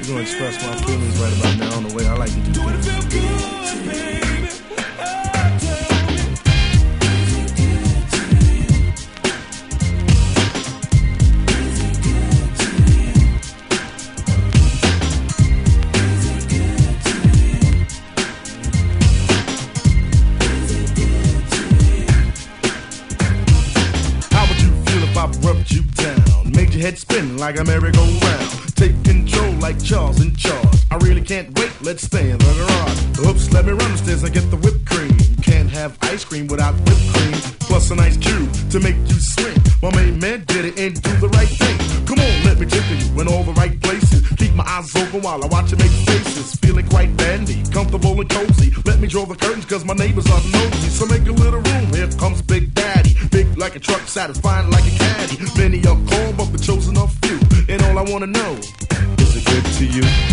gonna express my feelings right about now in the way I like to do things. Rubbed you down, made your head spin like a merry-go-round. Take control like Charles in charge. I really can't wait, let's stay in the garage. Oops, let me run upstairs and get the whipped cream. Can't have ice cream without whipped cream. Plus an ice cube to make you swing. My main man did it and do the right thing. Come on, let me tickle you in all the right places. Keep my eyes open while I watch you make faces. Feeling quite dandy, comfortable and cozy. Let me draw the curtains cause my neighbors are nosy. So make a little room, here comes Big Daddy. Big like a truck, satisfying like a caddy. Many are called but the chosen are few. And all I wanna know, is it good to you?